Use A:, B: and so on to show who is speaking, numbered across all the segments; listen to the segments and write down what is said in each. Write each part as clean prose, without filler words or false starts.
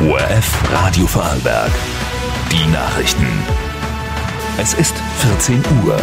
A: ORF Radio Vorarlberg. Die Nachrichten. Es ist 14 Uhr.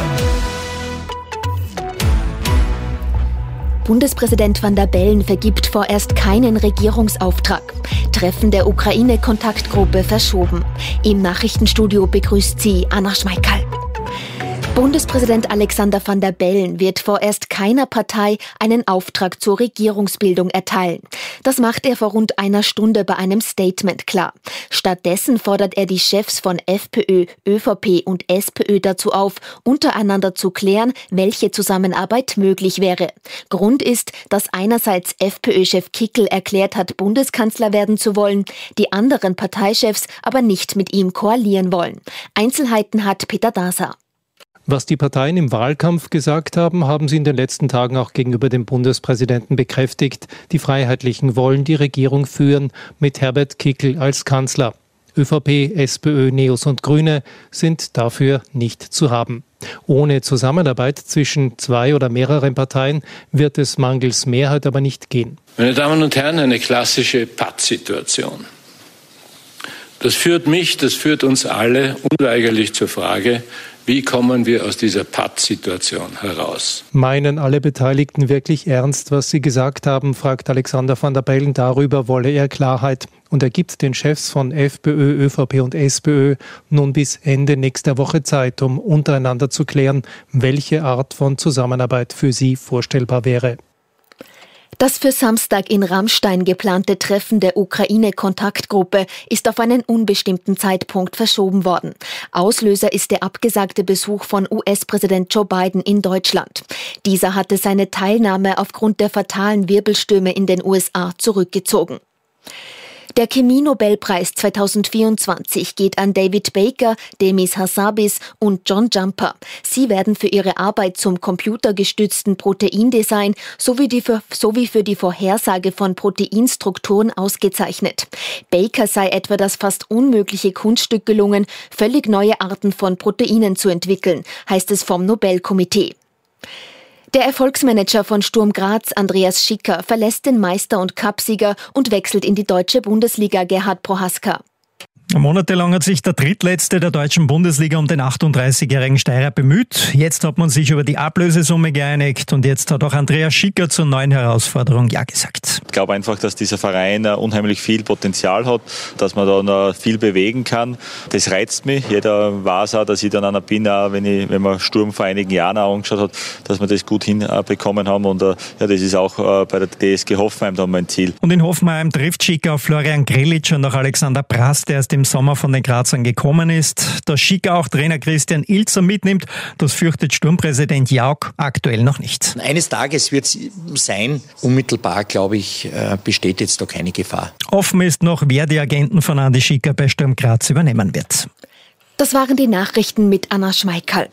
B: Bundespräsident Van der Bellen vergibt vorerst keinen Regierungsauftrag. Treffen der Ukraine-Kontaktgruppe verschoben. Im Nachrichtenstudio begrüßt sie Anna Schmeikal. Bundespräsident Alexander Van der Bellen wird vorerst keiner Partei einen Auftrag zur Regierungsbildung erteilen. Das macht er vor rund einer Stunde bei einem Statement klar. Stattdessen fordert er die Chefs von FPÖ, ÖVP und SPÖ dazu auf, untereinander zu klären, welche Zusammenarbeit möglich wäre. Grund ist, dass einerseits FPÖ-Chef Kickl erklärt hat, Bundeskanzler werden zu wollen, die anderen Parteichefs aber nicht mit ihm koalieren wollen. Einzelheiten hat Peter Daser.
C: Was die Parteien im Wahlkampf gesagt haben, haben sie in den letzten Tagen auch gegenüber dem Bundespräsidenten bekräftigt. Die Freiheitlichen wollen die Regierung führen mit Herbert Kickl als Kanzler. ÖVP, SPÖ, NEOS und Grüne sind dafür nicht zu haben. Ohne Zusammenarbeit zwischen zwei oder mehreren Parteien wird es mangels Mehrheit aber nicht gehen.
D: Meine Damen und Herren, eine klassische Pattsituation. Das führt uns alle unweigerlich zur Frage, wie kommen wir aus dieser Pattsituation heraus?
C: Meinen alle Beteiligten wirklich ernst, was sie gesagt haben, fragt Alexander Van der Bellen. Darüber wolle er Klarheit. Und er gibt den Chefs von FPÖ, ÖVP und SPÖ nun bis Ende nächster Woche Zeit, um untereinander zu klären, welche Art von Zusammenarbeit für sie vorstellbar wäre.
B: Das für Samstag in Ramstein geplante Treffen der Ukraine-Kontaktgruppe ist auf einen unbestimmten Zeitpunkt verschoben worden. Auslöser ist der abgesagte Besuch von US-Präsident Joe Biden in Deutschland. Dieser hatte seine Teilnahme aufgrund der fatalen Wirbelstürme in den USA zurückgezogen. Der Chemie-Nobelpreis 2024 geht an David Baker, Demis Hassabis und John Jumper. Sie werden für ihre Arbeit zum computergestützten Proteindesign sowie für die Vorhersage von Proteinstrukturen ausgezeichnet. Baker sei etwa das fast unmögliche Kunststück gelungen, völlig neue Arten von Proteinen zu entwickeln, heißt es vom Nobelkomitee. Der Erfolgsmanager von Sturm Graz, Andreas Schicker, verlässt den Meister- und Cupsieger und wechselt in die deutsche Bundesliga, Gerhard Prohaska.
E: Monatelang hat sich der Drittletzte der deutschen Bundesliga um den 38-jährigen Steirer bemüht. Jetzt hat man sich über die Ablösesumme geeinigt und jetzt hat auch Andreas Schicker zur neuen Herausforderung Ja gesagt.
F: Ich glaube einfach, dass dieser Verein unheimlich viel Potenzial hat, dass man da noch viel bewegen kann. Das reizt mich. Jeder weiß auch, dass ich dann einer bin, auch wenn man Sturm vor einigen Jahren auch angeschaut hat, dass wir das gut hinbekommen haben. Und ja, das ist auch bei der TSG Hoffenheim dann mein Ziel.
E: Und in Hoffenheim trifft Schicker auf Florian Grillitsch und auch Alexander Brass, der erst im Sommer von den Grazern gekommen ist. Dass Schicker auch Trainer Christian Ilzer mitnimmt, das fürchtet Sturmpräsident Jauch aktuell noch nicht.
G: Eines Tages wird es sein, unmittelbar, glaube ich, besteht jetzt da keine Gefahr.
E: Offen ist noch, wer die Agenten von Andi Schicker bei Sturm Graz übernehmen wird.
B: Das waren die Nachrichten mit Anna Schmeikal.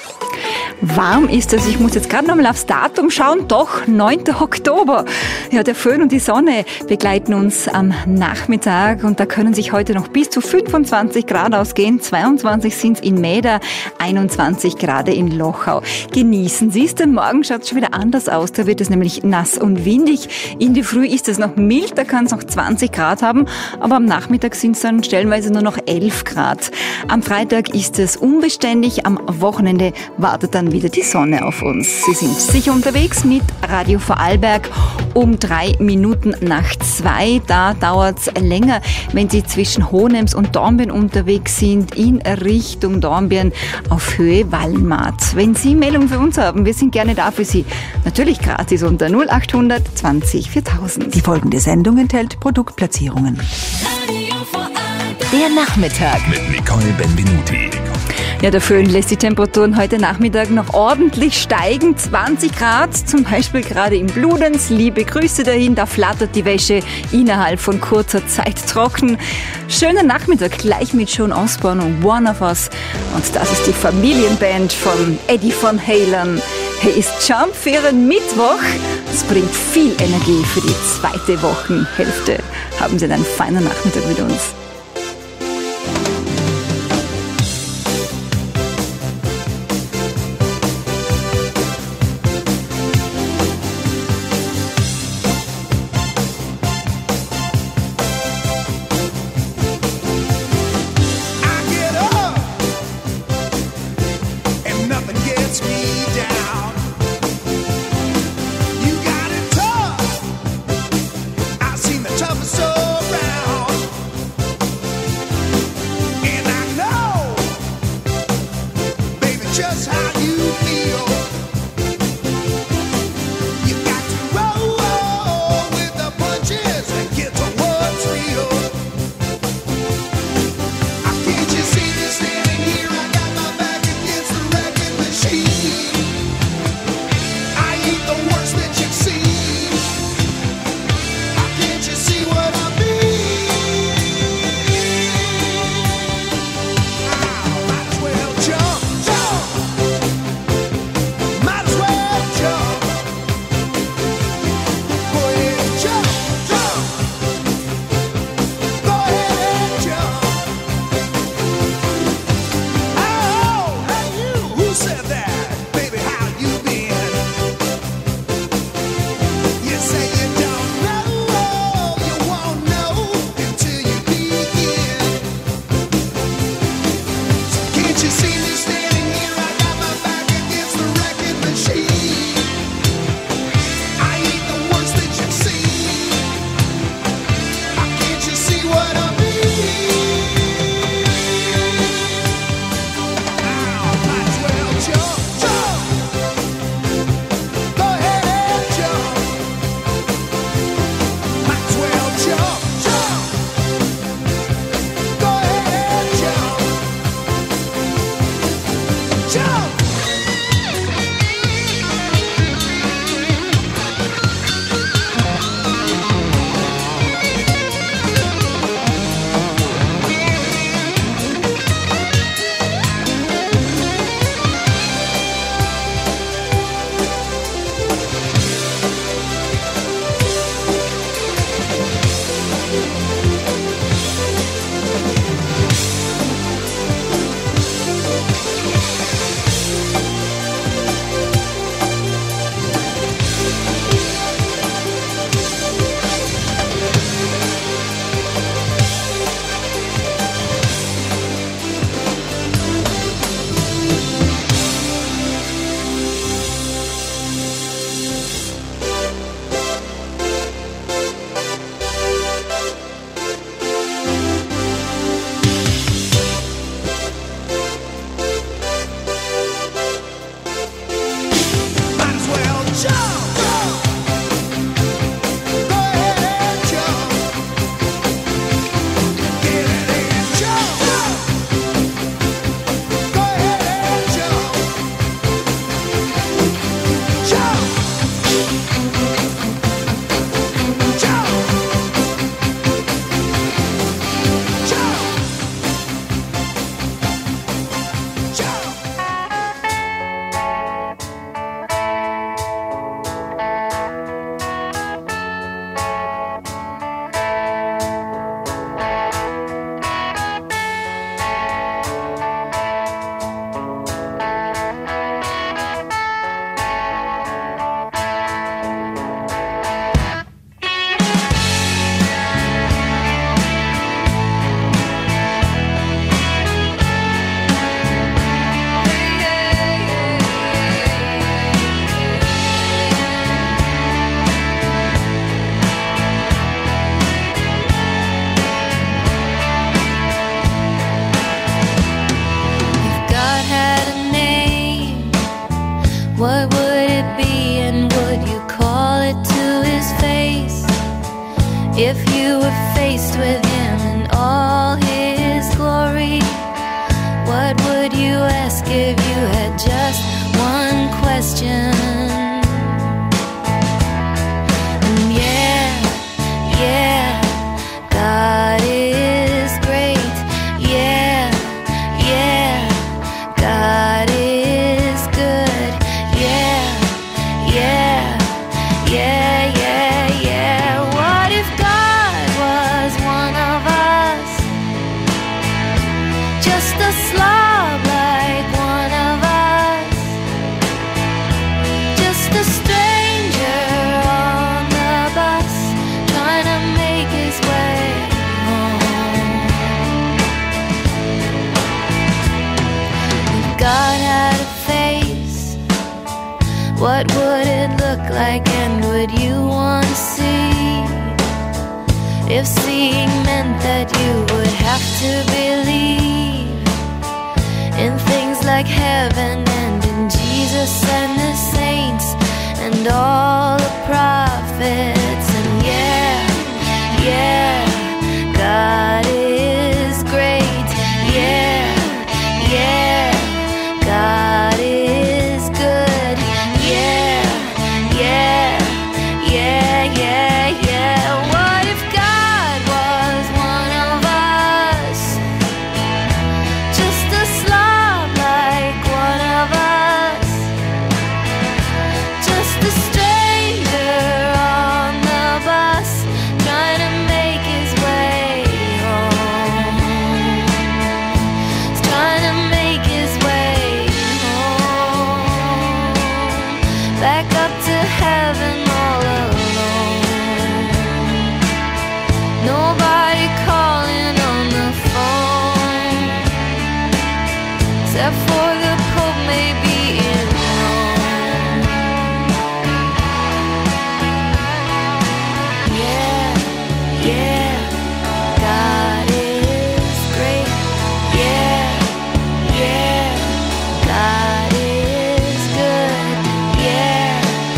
H: Warm ist es, ich muss jetzt gerade noch mal aufs Datum schauen, doch 9. Oktober. Ja, der Föhn und die Sonne begleiten uns am Nachmittag und da können sich heute noch bis zu 25 Grad ausgehen. 22 sind es in Mäder, 21 Grad in Lochau. Genießen Sie es, denn morgen schaut es schon wieder anders aus. Da wird es nämlich nass und windig. In der Früh ist es noch mild, da kann es noch 20 Grad haben, aber am Nachmittag sind es dann stellenweise nur noch 11 Grad. Am Freitag ist es unbeständig, am Wochenende wartet dann wieder die Sonne auf uns. Sie sind sicher unterwegs mit Radio Vorarlberg um 3 Minuten nach 2. Da dauert es länger, wenn Sie zwischen Hohenems und Dornbirn unterwegs sind, in Richtung Dornbirn auf Höhe Wallmatt. Wenn Sie Meldungen für uns haben, wir sind gerne da für Sie. Natürlich gratis unter 0800 20 4000.
I: Die folgende Sendung enthält Produktplatzierungen.
A: Der Nachmittag mit Nicole Benvenuti.
H: Ja, der Föhn lässt die Temperaturen heute Nachmittag noch ordentlich steigen. 20 Grad, zum Beispiel gerade in Bludenz. Liebe Grüße dahin, da flattert die Wäsche innerhalb von kurzer Zeit trocken. Schönen Nachmittag gleich mit Sean Osborne und One of Us. Und das ist die Familienband von Eddie Van Halen. Hier ist Jump für Ihren Mittwoch. Es bringt viel Energie für die zweite Wochenhälfte. Haben Sie einen feinen Nachmittag mit uns.
J: it be, and would you call it to his face? If you were faced with him in all his glory, what would you ask if you had just one question? And yeah, God is great. Yeah, God is good. Yeah. What if God was one of us? Just a slob like one of us. Just a stranger on the bus, trying to make his way home. If God had a face, what would it look like, and would you want to see? If seeing meant that you would have to believe in things like heaven and in Jesus and the saints and all the prophets. And yeah, God is great. Yeah, God is good. Yeah. What if God was one of us? Just a slob like one of us. Just a stranger on the bus, trying to make his way home. He's trying to make his way home. Back up to heaven all alone. Nobody calling on the phone, except for the Pope maybe in Rome. Yeah, God is great. Yeah, God is good. Yeah,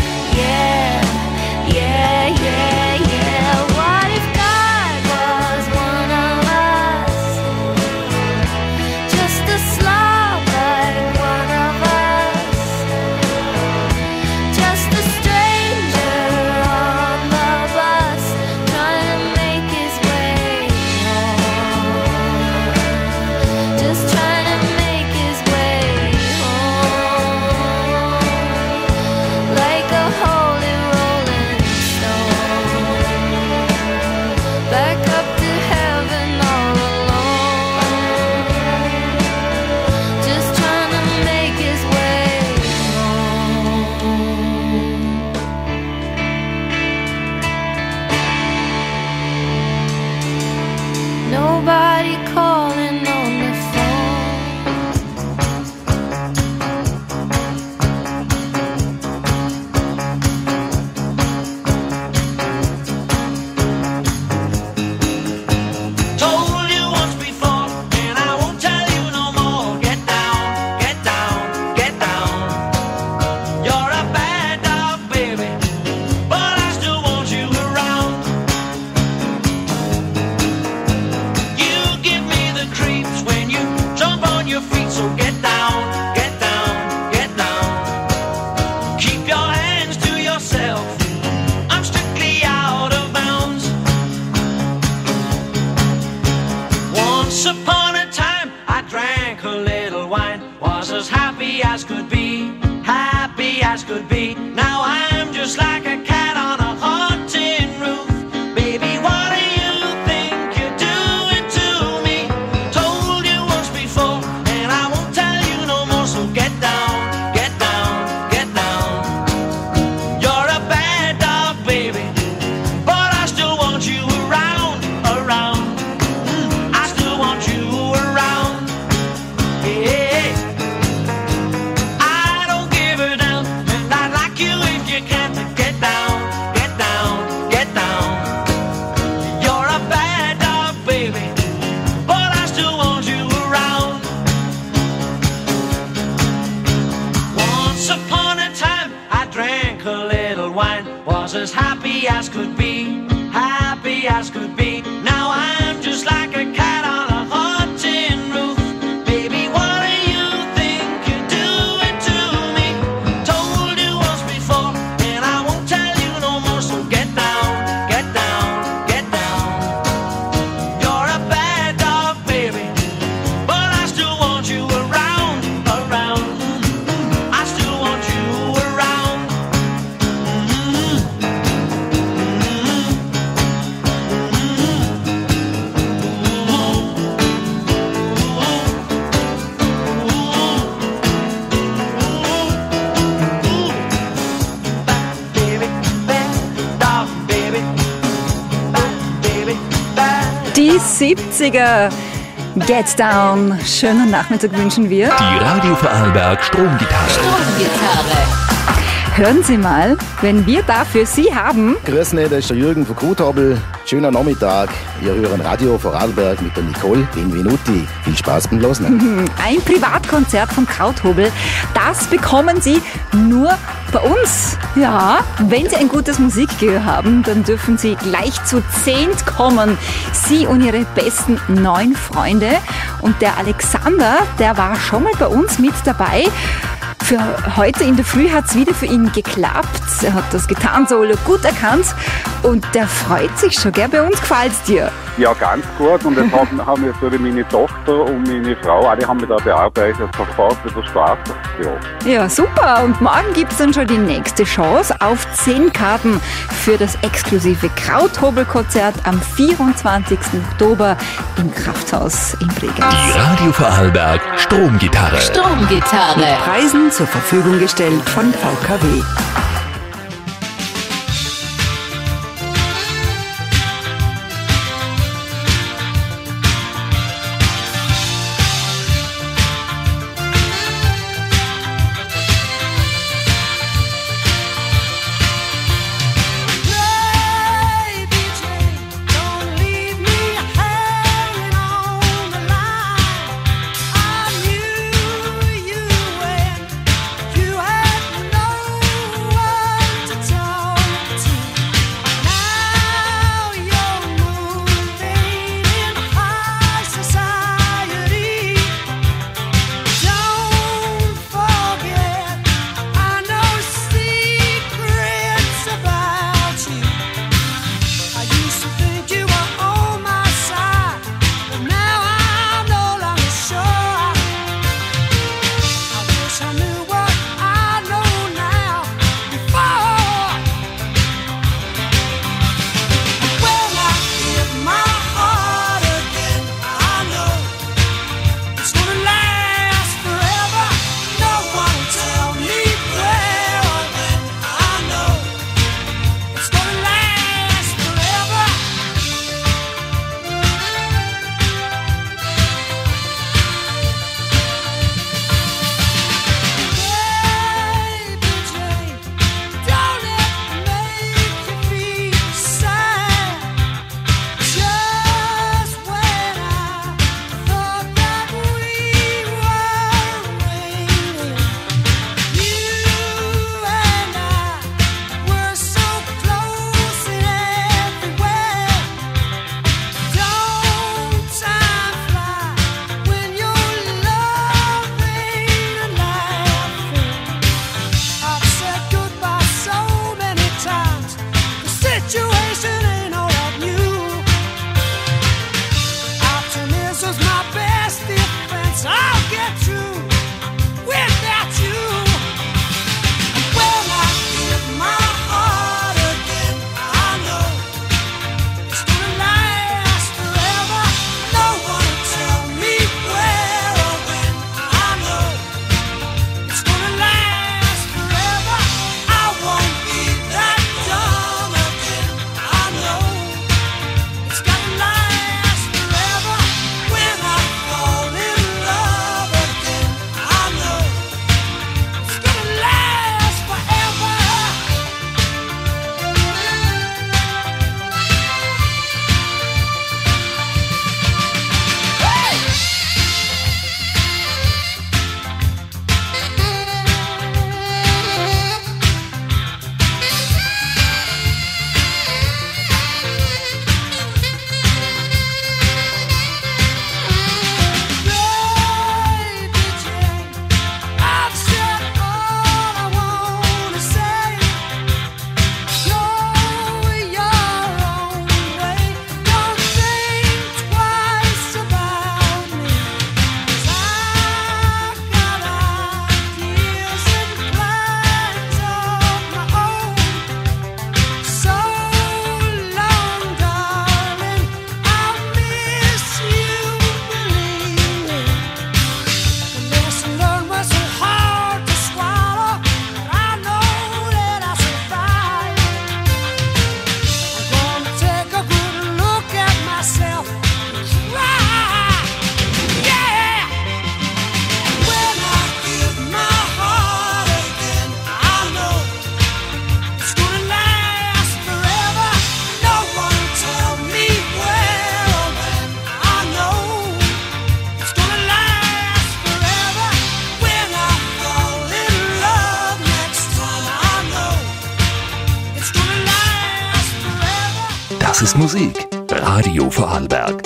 K: was as happy as could be, happy as could be. Now I'm just like a cat on a hot tin roof. Baby, what do you think you're doing to me? Told you once before, and I won't tell you no more. So get down, get down, get down. You're a bad dog, baby, but I still want you around, around. I still want you around.
H: Die 70er. Get Down. Schönen Nachmittag wünschen wir.
A: Die Radio Vorarlberg Stromgitarre.
H: Hören Sie mal, wenn wir da für Sie haben.
L: Grüß euch, das ist der Jürgen von Kruthobel. Schöner Nachmittag. Wir hören Radio Vorarlberg mit der Nicole Benvenuti. Viel Spaß beim Losen.
H: Ein Privatkonzert von Krauthobel, das bekommen Sie nur bei uns. Ja, wenn Sie ein gutes Musikgehör haben, dann dürfen Sie gleich zu 10 kommen. Sie und Ihre besten 9 Freunde. Und der Alexander, der war schon mal bei uns mit dabei. Für heute in der Früh hat es wieder für ihn geklappt. Er hat das Gitarrensolo gut erkannt und der freut sich schon, gell? Bei uns gefällt es dir.
M: Ja, ganz gut. Und jetzt haben jetzt meine Tochter und meine Frau, alle haben mich da bearbeitet, sofort wieder Spaß.
H: Ja, super. Und morgen gibt es dann schon die nächste Chance auf 10 Karten für das exklusive Krauthobel-Konzert am 24. Oktober im Krafthaus in Bregenz.
A: Die Radio Vorarlberg Stromgitarre.
I: Mit Preisen zur Verfügung gestellt von VKW.
K: You had no
A: Das ist Musik. Radio Vorarlberg.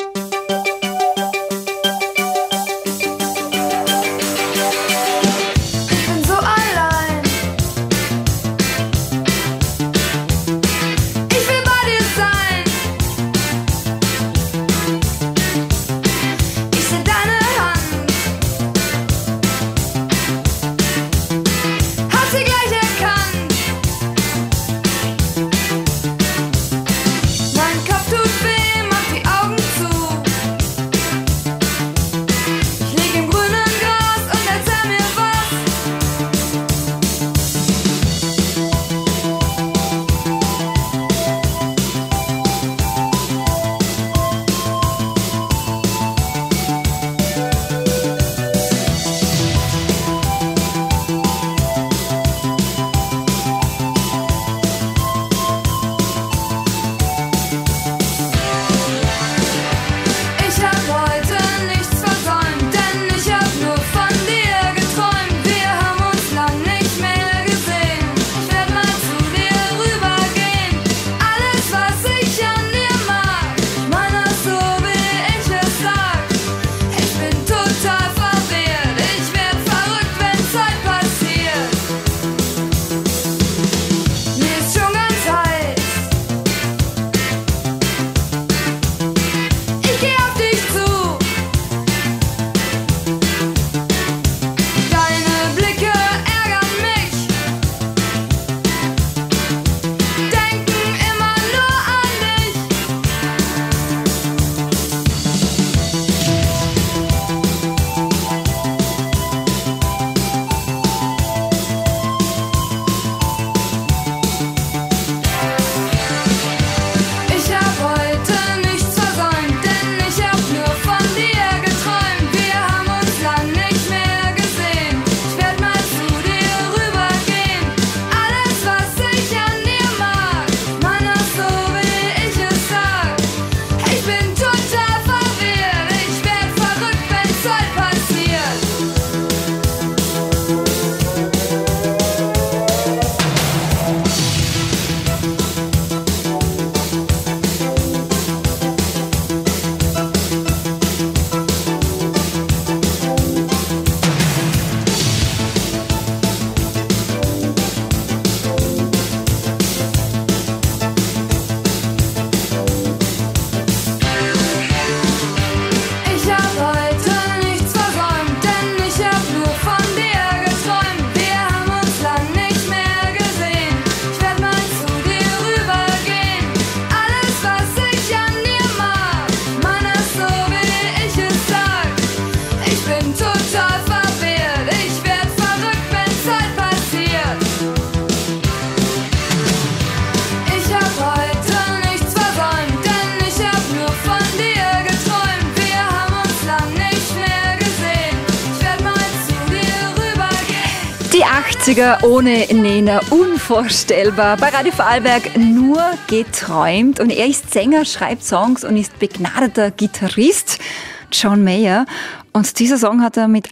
H: Die 80er ohne Nena, unvorstellbar. Bei Radio Vorarlberg nur geträumt. Und er ist Sänger, schreibt Songs und ist begnadeter Gitarrist. John Mayer. Und dieser Song hat er mit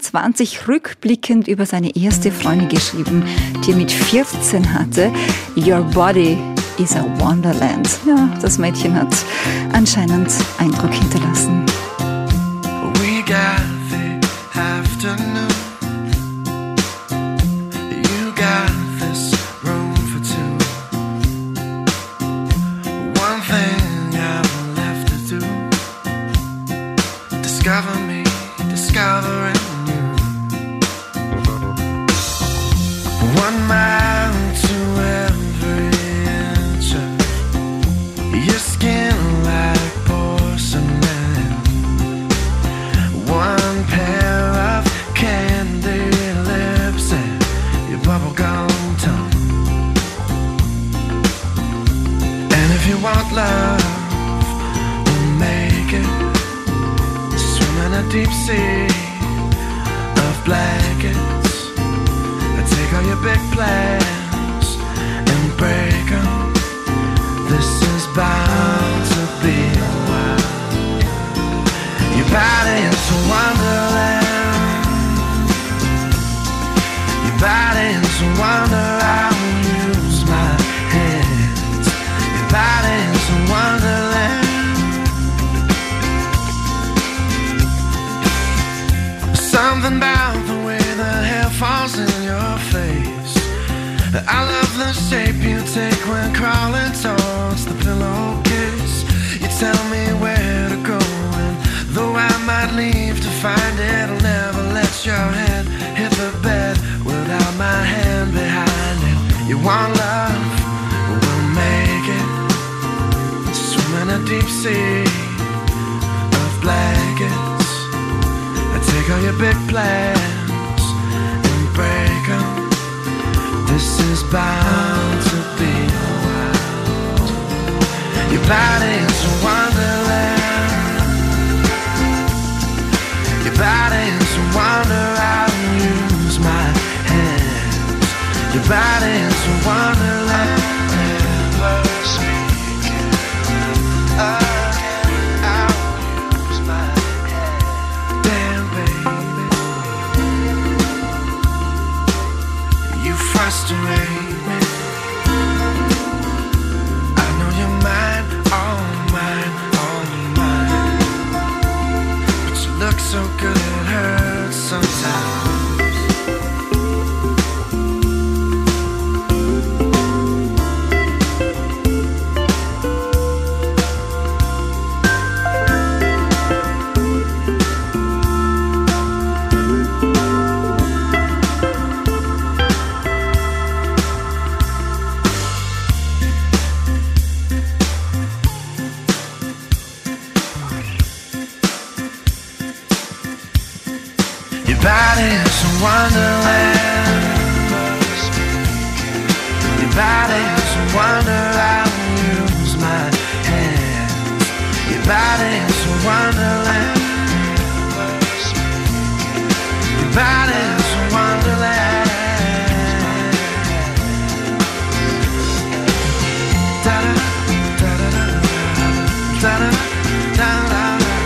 H: 21 rückblickend über seine erste Freundin geschrieben, die er mit 14 hatte. Your body is a wonderland. Ja, das Mädchen hat anscheinend Eindruck hinterlassen.
N: We got the afternoon. You got this room for two. One thing I've left to do. Discover me, discovering you. 1 mile to every inch of your skin like porcelain. 1 pair of candy lips and your bubblegum tongue. And if you want love, we'll make it. Swim in a deep sea of blankets. Take all your big plans and break them. This is bound to be a while. Your body into wonderland. Your body into wonder. I will use my hands. Your body into wonder. one love will make it. Swim in a deep sea of blankets. Take all your big plans and break them. This is bound to be a while. Your body's a wonderland. Your body's a wonder. I'll use my hands. Your body's a wonderland. Never speaking again. I'll use my hands. Damn, baby, you frustrate me. I know you're mine, all mine, all mine. But you look so good, it hurts sometimes. Your body's a wonderland. Your body's a wonder. I'll use my hands. Your body's a wonderland. Your body's a wonderland. Da da da da da da da da.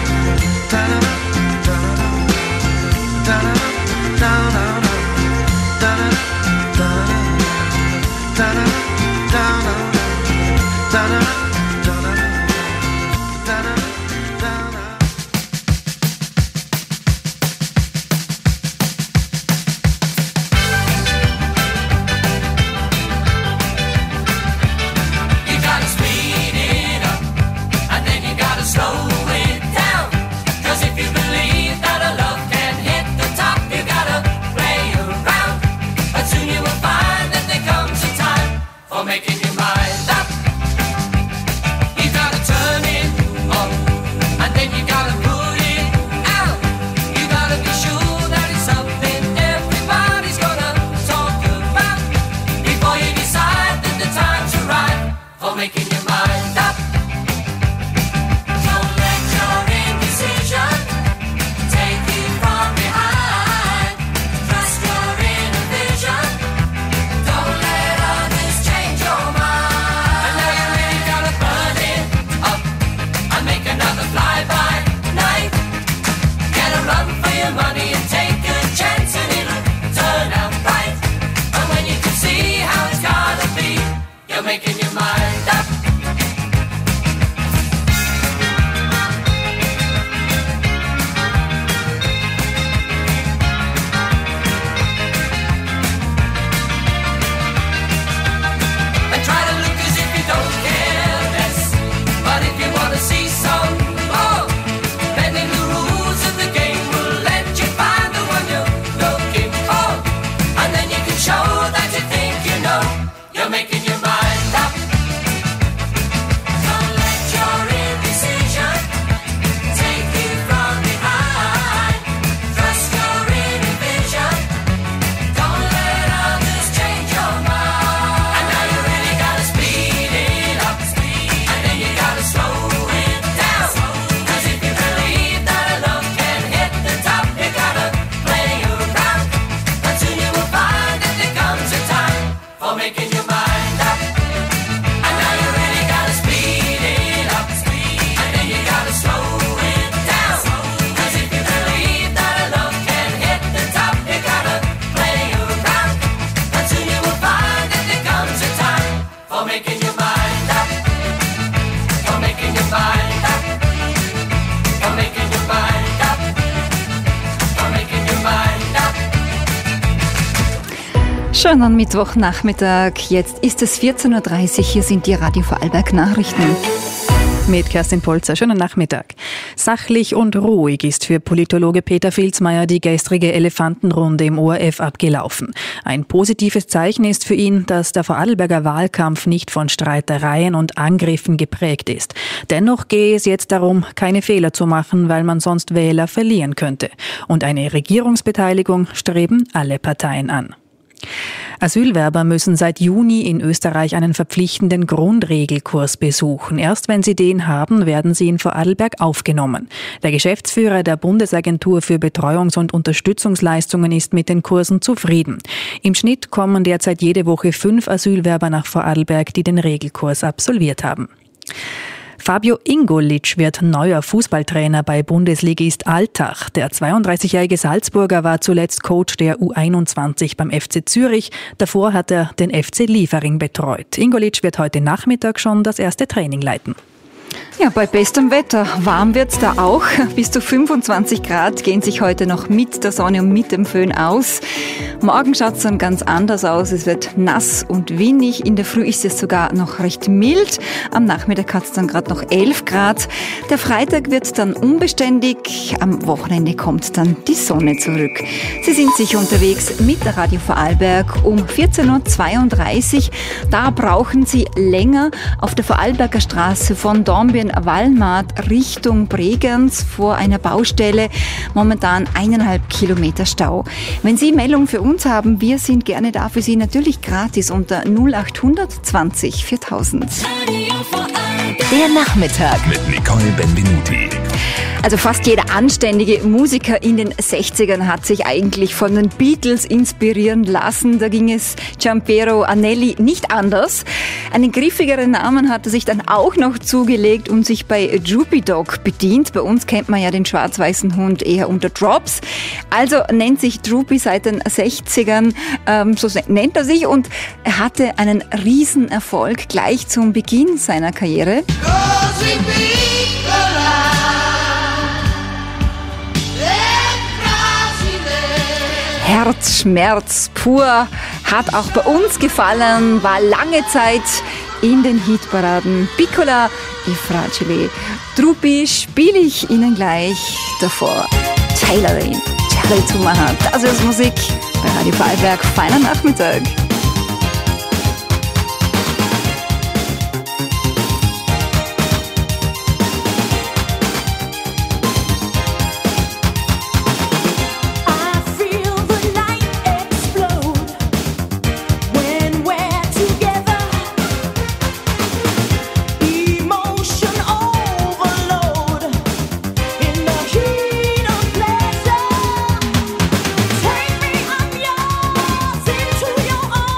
H: Schönen Mittwochnachmittag. Jetzt ist es 14.30 Uhr. Hier sind die Radio Vorarlberg Nachrichten.
O: mit Kerstin Polzer. Schönen Nachmittag. Sachlich und ruhig ist für Politologe Peter Vilsmeier die gestrige Elefantenrunde im ORF abgelaufen. Ein positives Zeichen ist für ihn, dass der Vorarlberger Wahlkampf nicht von Streitereien und Angriffen geprägt ist. Dennoch gehe es jetzt darum, keine Fehler zu machen, weil man sonst Wähler verlieren könnte. Und eine Regierungsbeteiligung streben alle Parteien an. Asylwerber müssen seit Juni in Österreich einen verpflichtenden Grundregelkurs besuchen. Erst wenn sie den haben, werden sie in Vorarlberg aufgenommen. Der Geschäftsführer der Bundesagentur für Betreuungs- und Unterstützungsleistungen ist mit den Kursen zufrieden. Im Schnitt kommen derzeit jede Woche 5 Asylwerber nach Vorarlberg, die den Regelkurs absolviert haben. Fabio Ingolic wird neuer Fußballtrainer bei Bundesligist Altach. Der 32-jährige Salzburger war zuletzt Coach der U21 beim FC Zürich. Davor hat er den FC Liefering betreut. Ingolic wird heute Nachmittag schon das erste Training leiten.
H: Ja, bei bestem Wetter. Warm wird's da auch. Bis zu 25 Grad gehen sich heute noch mit der Sonne und mit dem Föhn aus. Morgen schaut's dann ganz anders aus. Es wird nass und windig. In der Früh ist es sogar noch recht mild. Am Nachmittag hat's dann gerade noch 11 Grad. Der Freitag wird dann unbeständig. Am Wochenende kommt dann die Sonne zurück. Sie sind sicher unterwegs mit der Radio Vorarlberg um 14.32 Uhr. Da brauchen Sie länger auf der Vorarlberger Straße von Dornbirn-Wallmatt Richtung Bregenz vor einer Baustelle. Momentan 1,5 Kilometer Stau. Wenn Sie Meldung für uns haben, wir sind gerne da für Sie, natürlich gratis unter 0800 20 4000.
I: Der Nachmittag
A: mit Nicole Benvenuti.
H: Also fast jeder anständige Musiker in den 60ern hat sich eigentlich von den Beatles inspirieren lassen. Da ging es Giampiero Anelli nicht anders. Einen griffigeren Namen hat er sich dann auch noch zugelegt und sich bei Droopy Dog bedient. Bei uns kennt man ja den schwarz-weißen Hund eher unter Drops. Also nennt sich Droopy seit den 60ern, so nennt er sich, und er hatte einen Riesenerfolg gleich zum Beginn seiner Karriere. Herzschmerz pur, hat auch bei uns gefallen, war lange Zeit in den Hitparaden. Piccola e fragile. Droopy spiele ich Ihnen gleich davor. Tailoring, Charlie Zumacher, das ist Musik bei Radio Vorarlberg. Feiner Nachmittag.
K: Take me, I'm yours, into your arms.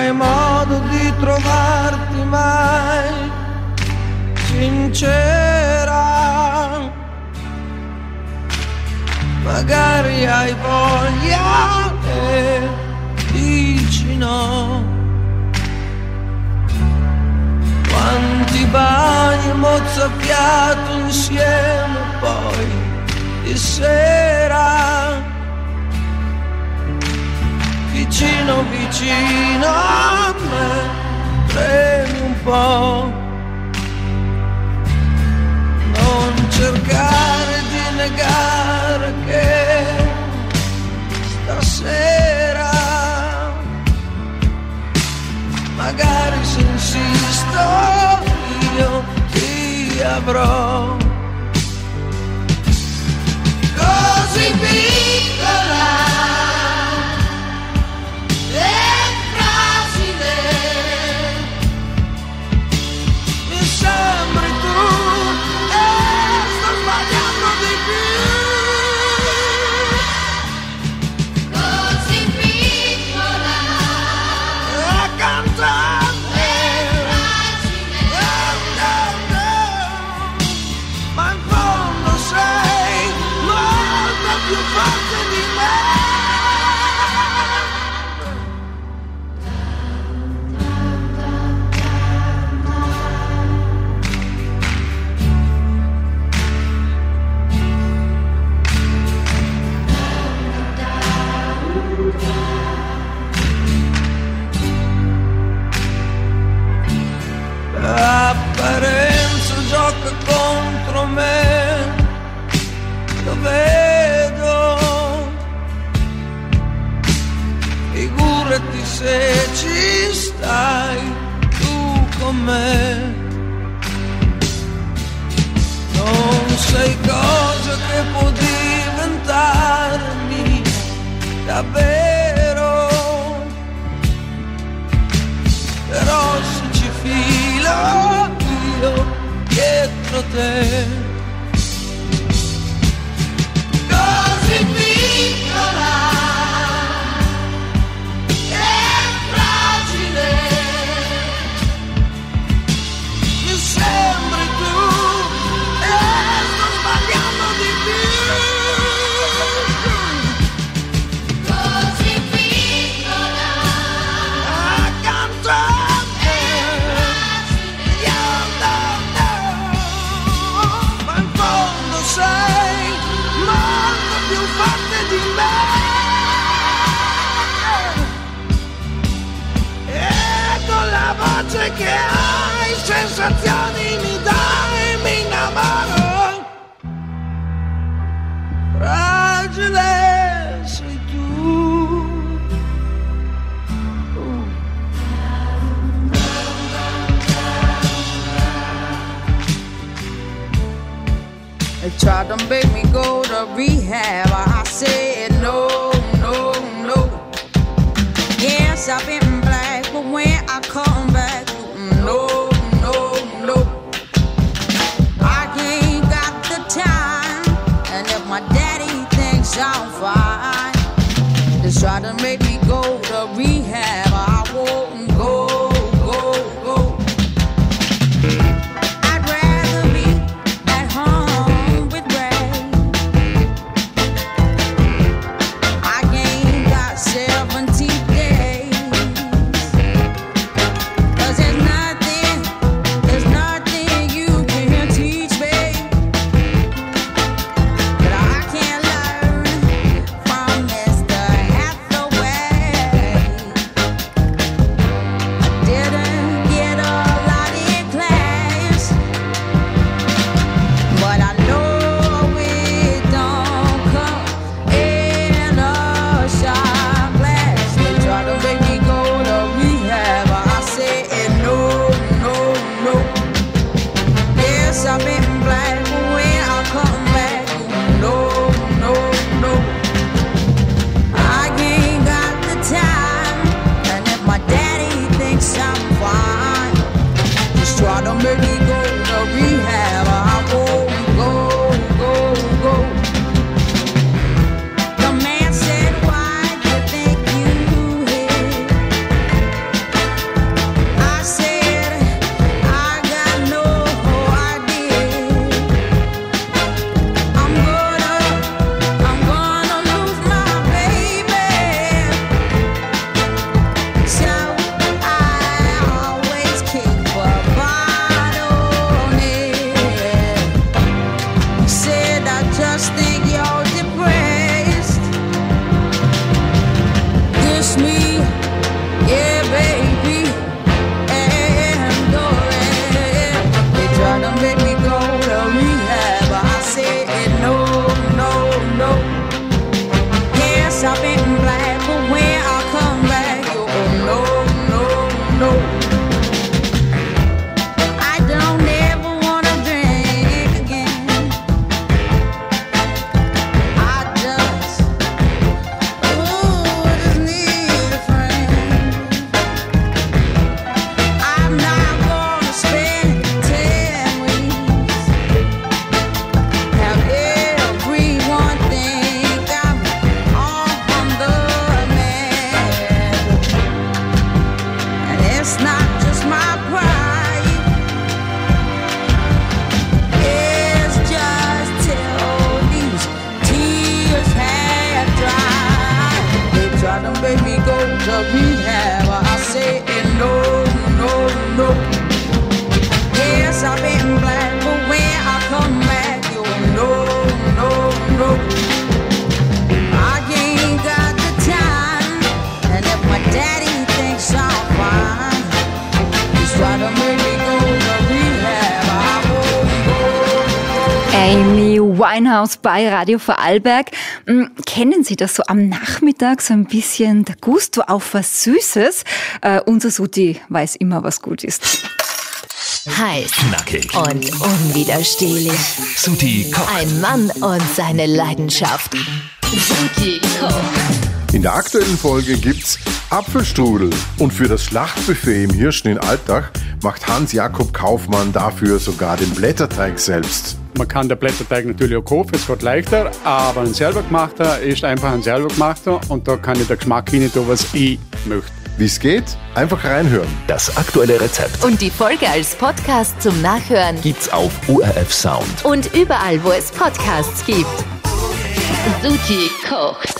N: avere modo di trovarti mai sincera. Magari hai voglia e dici no. Quanti bagni mozzafiato insieme poi di sera, vicino vicino a me, premi un po'. Non cercare di negare che stasera, magari se insisto io ti avrò. Così piccola e fragile, mi sembri tu e sto sbagliando di più. Così piccola e cantante e fragile, ma in fondo sei molto più forte di me. L'apparenza gioca contro me, lo vedo. Figurati se ci stai tu con me. Non sei cosa che può diventarmi davvero, però se ci filo io dietro te. Così piccola e fragile, mi sembri tu e sto sbagliando di più. Così piccola accanto a me, ma in fondo sei molto più forte di me. E con la voce che hai, sensazioni mi dai, mi innamoro. Fragile sei tu.
P: They tried to make me go to rehab. I said no, no, no. Yes, I've been black, but when I come back, no, no, no. I ain't got the time, and if my daddy thinks I'm fine, they try to make me go to rehab. I won't go, go, go. I'd rather be at home with Ray. I ain't got 70 days.
H: Amy Winehouse bei Radio Vorarlberg. Kennen Sie das so am Nachmittag, so ein bisschen der Gusto auf was Süßes? Unser Suti weiß immer, was gut ist.
A: Heiß, knackig
B: und unwiderstehlich.
A: Suti kocht.
B: Ein Mann und seine Leidenschaft. Suti kocht.
Q: In der aktuellen Folge gibt's Apfelstrudel. Und für das Schlachtbuffet im Hirschen in Altach macht Hans-Jakob Kaufmann dafür sogar den Blätterteig selbst.
R: Man kann den Blätterteig natürlich auch kaufen, es geht leichter, aber ein selber gemachter ist einfach ein selber gemachter und da kann ich den Geschmack hinein tun, was ich möchte.
Q: Wie es geht? Einfach reinhören.
A: Das aktuelle Rezept
B: Und die Folge als Podcast zum Nachhören
A: gibt's auf ORF Sound.
B: und überall, wo es Podcasts gibt. Suti kocht.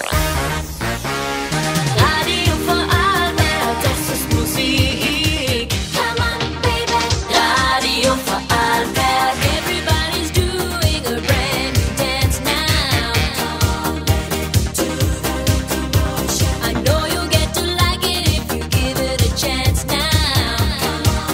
J: Radio Vorarlberg, das ist Musik. Come on, baby. Radio Vorarlberg, everybody's doing a brand new dance now. I know you'll get to like it if you give it a chance now.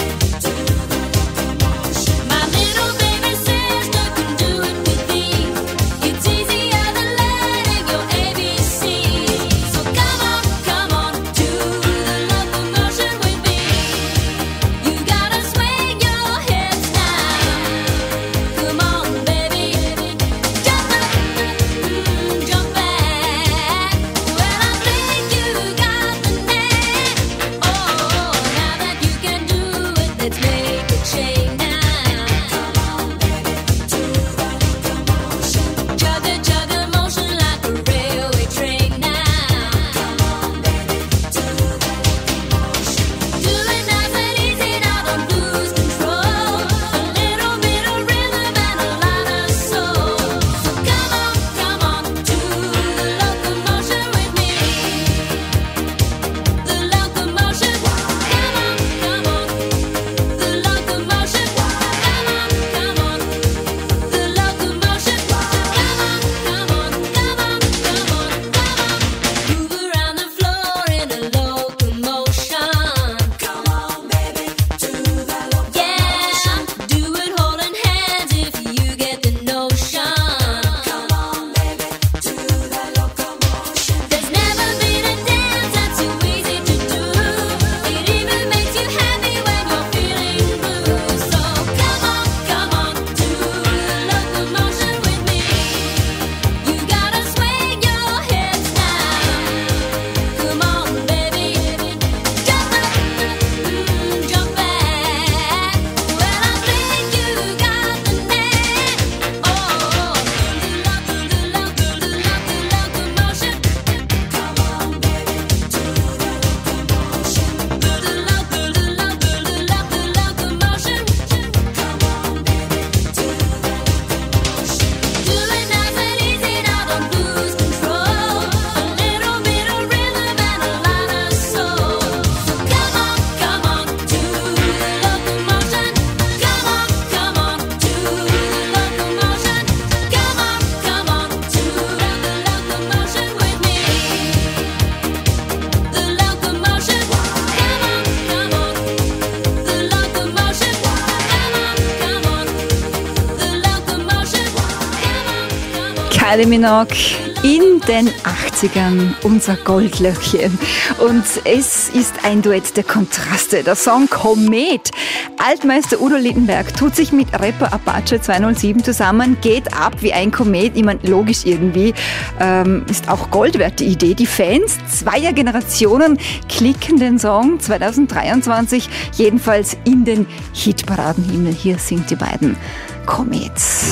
J: My little baby says, look and do it with me. It's easier than learning your ABC. So come on, do the locomotion with me. You gotta swing your hips now. Come on, baby. Jump up, jump back. Well, I think you got the knack. Oh, now that you can do it, let's make a change now. Juggle motion like a railway train now. Do it nice and easy now, don't lose control. A little bit of rhythm and a lot of soul. So come on, do the locomotion with me. The locomotion, come on, the locomotion, come on, the locomotion, move around the floor in a locomotion. Come on, baby, do the locomotion. Yeah, do it holding hands if you get the notion. Come on, baby, do the locomotion. There's never been a dance that's too easy to do. It even makes you happy when you're feeling blue. So come on, do the locomotion with me. You gotta swing your hips now. Come on, baby. Jump up, jump back. Well, I think you got the knack. Oh, the locomotion. Come on, baby, do the locomotion. The locomotion. Come on, baby, do the locomotion. Do it nice and easy now, don't lose control. A little bit of rhythm and a lot of soul. So come on, do the locomotion. Come on, do the locomotion. Come on, do the locomotion with me. The locomotion, come on, the locomotion, the locomotion,
H: Kylie Minogue in den 80ern, unser Goldlöckchen. Und es ist ein Duett der Kontraste, der Song Komet. Altmeister Udo Lindenberg tut sich mit Rapper Apache 207 zusammen, geht ab wie ein Komet. Ich meine, logisch irgendwie, ist auch Gold wert die Idee. Die Fans zweier Generationen klicken den Song 2023 jedenfalls in den Hitparadenhimmel. Hier sind die beiden Komet.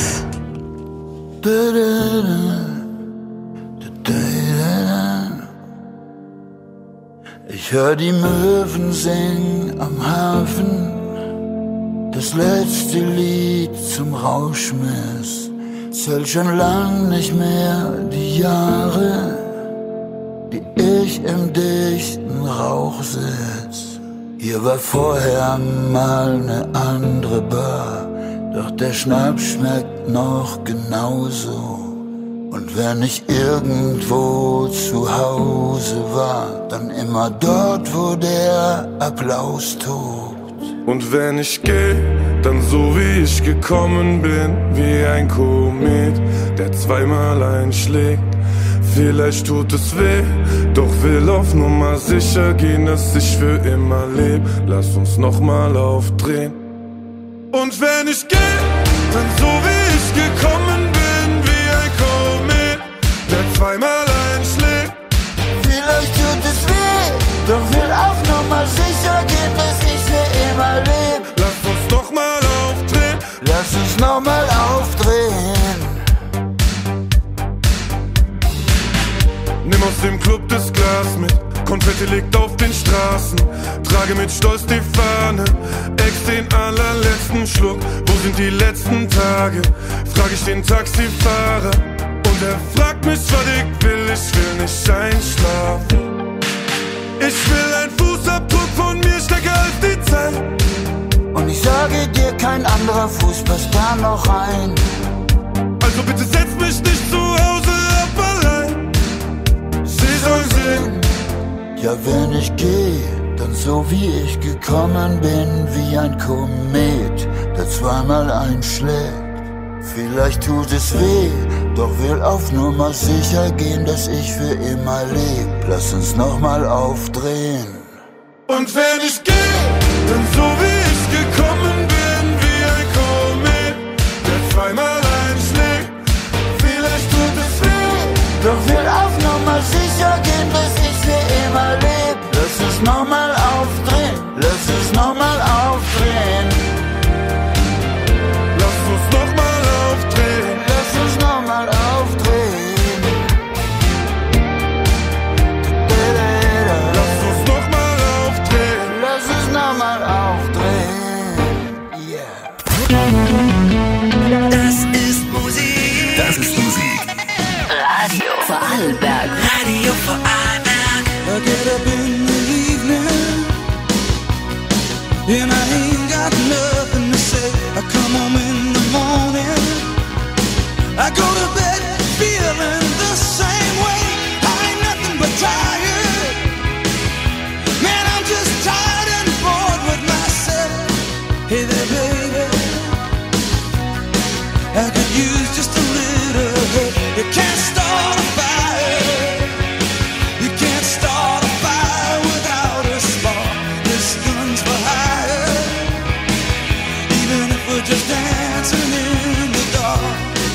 S: Ich hör die Möwen singen am Hafen, das letzte Lied zum Rauschmiss. Zählt schon lang nicht mehr die Jahre, die ich im dichten Rauch sitz. Hier war vorher mal ne andere Bar, doch der Schnaps schmeckt noch genauso. Und wenn ich irgendwo zu Hause war, dann immer dort, wo der Applaus tobt.
T: Und wenn ich geh, dann so wie ich gekommen bin, wie ein Komet, der zweimal einschlägt. Vielleicht tut es weh, doch will auf Nummer sicher gehen, dass ich für immer leb. Lass uns nochmal aufdrehen. Und wenn ich geh, dann so wie ich gekommen bin, wie ein Komet, der zweimal einschlägt.
S: Vielleicht tut es weh, doch will auf Nummer sicher gehen, dass ich für immer leb.
T: Lass uns nochmal aufdrehen.
S: Lass uns nochmal aufdrehen.
T: Nimm aus dem Club das Glas mit, Konfetti liegt auf den Straßen. Trage mit Stolz die Fahne, ex den allerletzten Schluck. Wo sind die letzten Tage? Frag ich den Taxifahrer. Und er fragt mich, was ich will nicht einschlafen. Ich will ein Fußabdruck von mir stärker als die Zeit.
S: Und ich sage dir, kein anderer Fuß passt da noch rein.
T: Also bitte setz mich nicht zu Hause ab allein. Sie soll sehen.
S: Ja, wenn ich geh, dann so wie ich gekommen bin, wie ein Komet, der zweimal einschlägt. Vielleicht tut es weh, doch will auf Nummer sicher gehen, dass ich für immer leb. Lass uns nochmal aufdrehen.
T: Und wenn ich geh, dann so wie ich gekommen bin, wie ein Komet, der zweimal einschlägt.
S: Vielleicht tut es weh, doch will auf Nummer sicher gehen, dass ich für immer leb. Lass uns nochmal aufdrehen, lass uns nochmal aufdrehen.
T: Lass uns nochmal aufdrehen.
S: Lass uns nochmal aufdrehen.
T: Lass uns nochmal aufdrehen.
S: Lass uns nochmal aufdrehen. Yeah.
I: Das ist Musik.
A: Das ist Musik.
I: Radio Vorarlberg. Radio Vorarlberg.
K: I get up in the evening and I ain't got nothing to say. I come home in the morning, I go to bed feeling the same way. I ain't nothing but tired. Man, I'm just tired and bored with myself. Hey there, baby, I could use just a little help. You can't start a fire. You can't start a fire without a spark. This gun's for hire. Even if we're just dancing in the dark.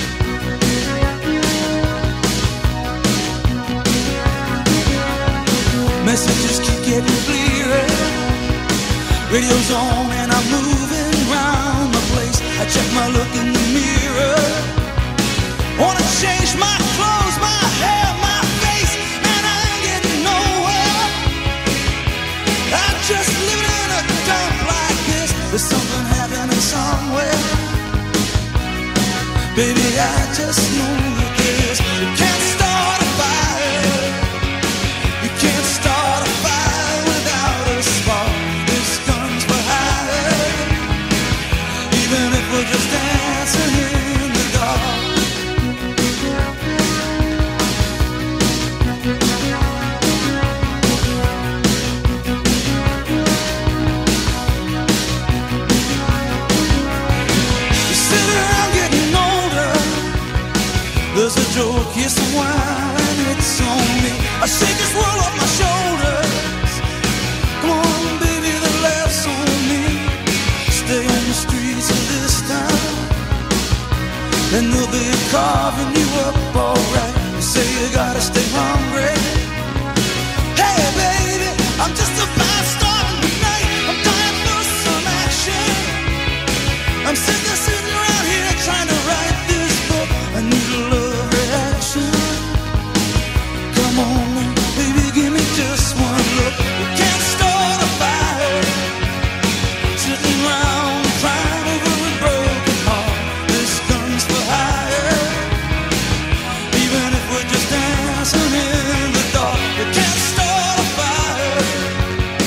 K: Messages keep getting clearer. Radio's on and I'm moving around the place. I check my look in the mirror. Wanna change my clothes, my hair, my face, and I ain't getting nowhere. I'm just living in a dump like this. There's something happening somewhere. Baby, I just know that this. You can't start a fire. You can't start a fire without a spark. This gun's for hire. Even if we're just dancing in the dark. There's a joke, here's some wine, it's on me. I shake this world off my shoulders. Come on, baby, the laugh's on me. Stay on the streets of this town, and they'll be carving you up alright. You say you gotta stay hungry. Hey, baby, I'm just a fast star tonight. I'm dying for some action. I'm sick of sitting around here trying to write this book. I need a love reaction. Come on, baby, give me just one look. You can't start a fire sitting around crying over a broken heart. This gun's for hire. Even if we're just dancing in the dark, you can't start a fire.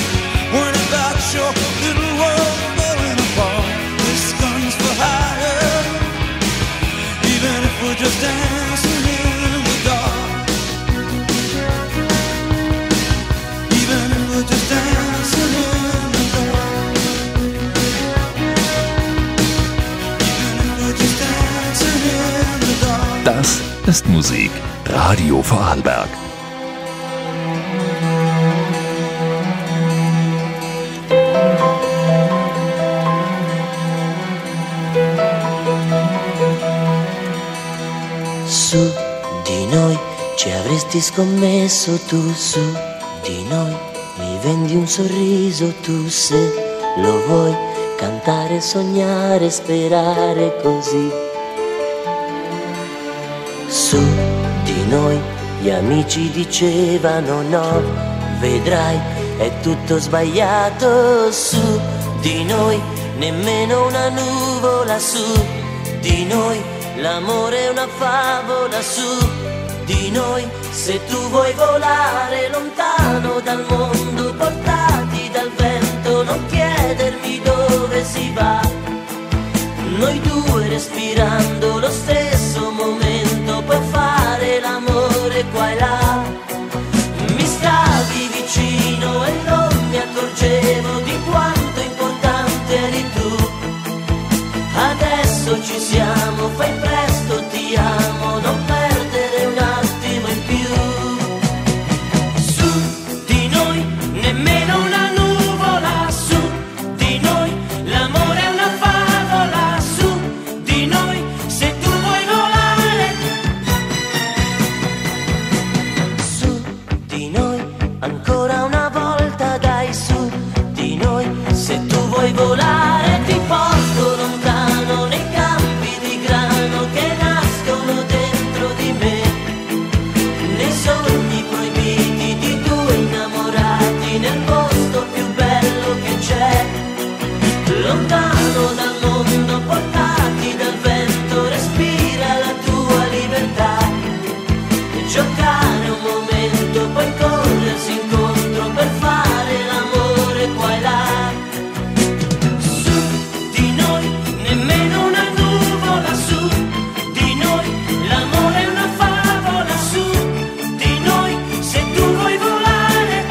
A: Das ist Musik. Radio Vorarlberg.
U: Su di noi ci avresti scommesso, tu su di noi mi vendi un sorriso, tu se lo vuoi cantare, sognare, sperare così. Su di noi gli amici dicevano no, vedrai è tutto sbagliato. Su di noi nemmeno una nuvola, su di noi l'amore è una favola, su di noi se tu vuoi volare lontano dal mondo, portati dal vento, non chiedermi dove si va. Noi due respirando lo stesso momento, puoi fare l'amore qua e là. Mi stavi vicino e non mi accorgevo di quanto importante eri tu. Adesso ci siamo, fai presto, ti amo, non perdere un attimo in più. Su di noi nemmeno una nuvola, su di noi l'amore è una favola, su di noi se tu vuoi volare. Su di noi ancora una volta, dai, su di noi se tu vuoi volare ti porto lontano nei campi di grano che nascono dentro di me, nei sogni proibiti di due innamorati, nel posto più bello che c'è, lontano dal mondo, portati dal vento, respira la tua libertà, giocare un momento, poi corrersi incontro per fare l'amore qua e là. Nemmeno una nuvola, su di noi l'amore è una favola, su di noi se tu vuoi volare.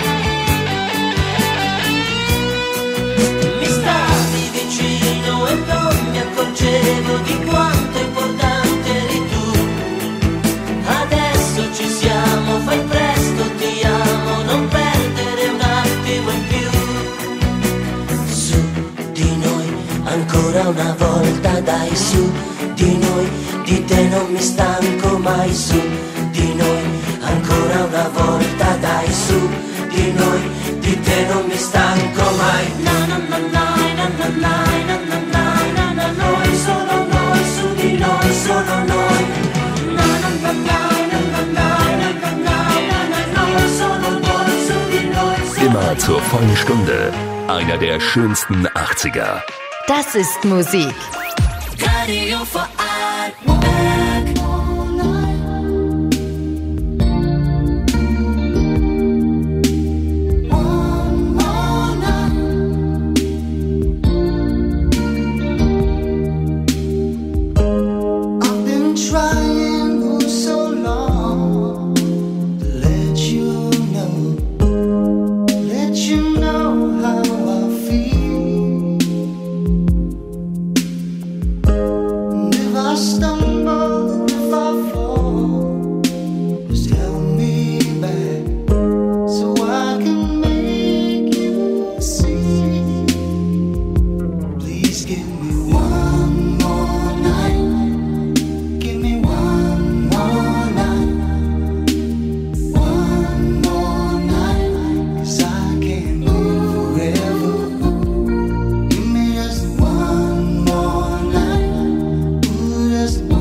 U: Mi stavi vicino e non mi accorgevo di quanto importante eri tu. Adesso ci siamo, fai presto, ti amo, non perdere un attimo in più. Su di noi ancora una volta, dai, su di noi, di te non mi stanco mai, su di noi, ancora una volta, dai, su di noi, di te non mi stanco mai. Na na na na na na na na na na, noi solo noi, su di noi solo noi. Na na na na na na na na na, noi solo noi, su di noi.
A: Immer zur vollen Stunde. Einer der schönsten 80er.
B: Das ist Musik.
J: Radio Vorarlberg.
S: I've been trying for so long to let you know how I feel. And if I stumble, if I fall, just help me back so I can make you see. Please give me one more night. Give me one more night. One more night, 'cause I can't live forever. Give me just one more night. Ooh, just one.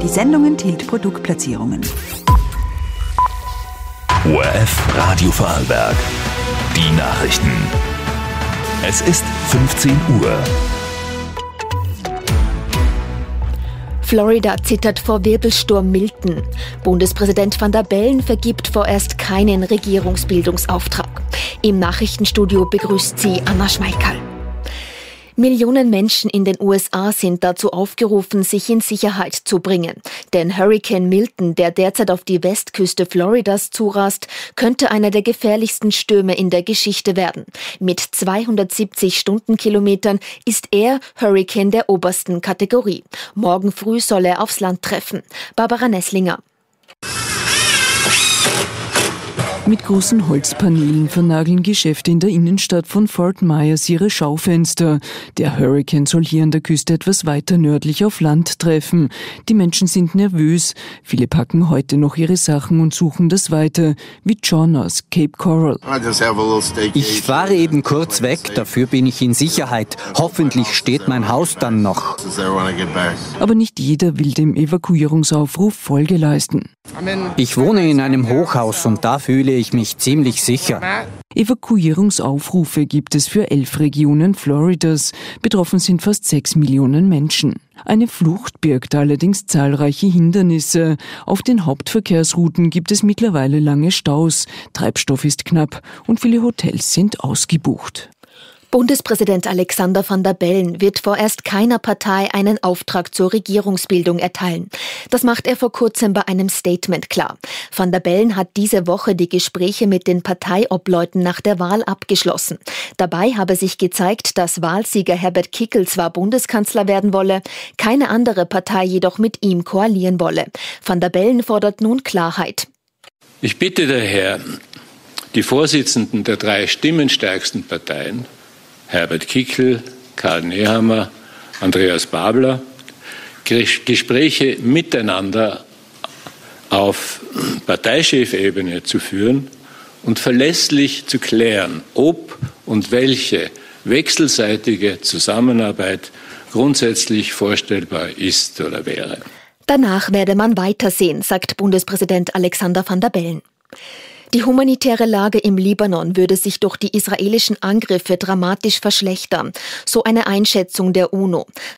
I: Die Sendung enthielt Produktplatzierungen.
A: ORF Radio Vorarlberg. Die Nachrichten. Es ist 15 Uhr.
B: Florida zittert vor Wirbelsturm Milton. Bundespräsident Van der Bellen vergibt vorerst keinen Regierungsbildungsauftrag. Im Nachrichtenstudio begrüßt sie Anna Schmeickerl. Millionen Menschen in den USA sind dazu aufgerufen, sich in Sicherheit zu bringen. Denn Hurrikan Milton, der derzeit auf die Westküste Floridas zurast, könnte einer der gefährlichsten Stürme in der Geschichte werden. Mit 270 Stundenkilometern ist er Hurrikan der obersten Kategorie. Morgen früh soll er aufs Land treffen. Barbara Nesslinger.
D: Mit großen Holzpaneelen vernageln Geschäfte in der Innenstadt von Fort Myers ihre Schaufenster. Der Hurrikan soll hier an der Küste etwas weiter nördlich auf Land treffen. Die Menschen sind nervös. Viele packen heute noch ihre Sachen und suchen das Weite, wie John aus Cape Coral.
V: Ich fahre eben kurz weg, dafür bin ich in Sicherheit. Hoffentlich steht mein Haus dann noch.
D: Aber nicht jeder will dem Evakuierungsaufruf Folge leisten.
V: Ich wohne in einem Hochhaus und da fühle ich mich ziemlich sicher.
D: Evakuierungsaufrufe gibt es für 11 Regionen Floridas. Betroffen sind fast 6 Millionen Menschen. Eine Flucht birgt allerdings zahlreiche Hindernisse. Auf den Hauptverkehrsrouten gibt es mittlerweile lange Staus. Treibstoff ist knapp und viele Hotels sind ausgebucht.
B: Bundespräsident Alexander Van der Bellen wird vorerst keiner Partei einen Auftrag zur Regierungsbildung erteilen. Das macht er vor kurzem bei einem Statement klar. Van der Bellen hat diese Woche die Gespräche mit den Parteiobleuten nach der Wahl abgeschlossen. Dabei habe sich gezeigt, dass Wahlsieger Herbert Kickl zwar Bundeskanzler werden wolle, keine andere Partei jedoch mit ihm koalieren wolle. Van der Bellen fordert nun Klarheit.
W: Ich bitte daher die Vorsitzenden der 3 stimmenstärksten Parteien, Herbert Kickl, Karl Nehammer, Andreas Babler, Gespräche miteinander auf Parteichefebene zu führen und verlässlich zu klären, ob und welche wechselseitige Zusammenarbeit grundsätzlich vorstellbar ist oder wäre.
B: Danach werde man weitersehen, sagt Bundespräsident Alexander Van der Bellen. Die humanitäre Lage im Libanon würde sich durch die israelischen Angriffe dramatisch verschlechtern, so eine Einschätzung der UNO.